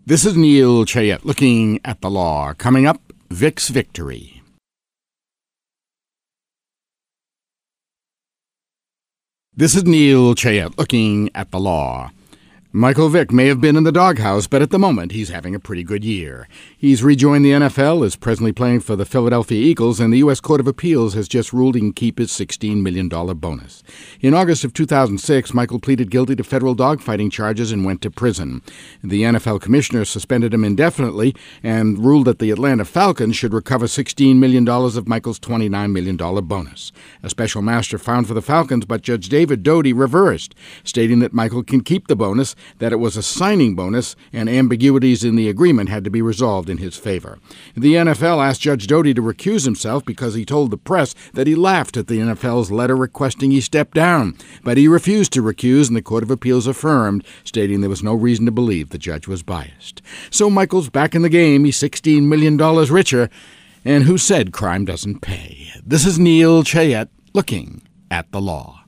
This is Neil Chayet looking at the law. Coming up, Vic's victory. This is Neil Chayet looking at the law. Michael Vick may have been in the doghouse, but at the moment he's having a pretty good year. He's rejoined the NFL, is presently playing for the Philadelphia Eagles, and the U.S. Court of Appeals has just ruled he can keep his $16 million bonus. In August of 2006, Michael pleaded guilty to federal dogfighting charges and went to prison. The NFL commissioner suspended him indefinitely and ruled that the Atlanta Falcons should recover $16 million of Michael's $29 million bonus. A special master found for the Falcons, but Judge David Doty reversed, stating that Michael can keep the bonus, that it was a signing bonus, and ambiguities in the agreement had to be resolved in his favor. The NFL asked Judge Doty to recuse himself because he told the press that he laughed at the NFL's letter requesting he step down. But he refused to recuse, and the Court of Appeals affirmed, stating there was no reason to believe the judge was biased. So Michael's back in the game. He's $16 million richer. And who said crime doesn't pay? This is Neil Chayet looking at the law.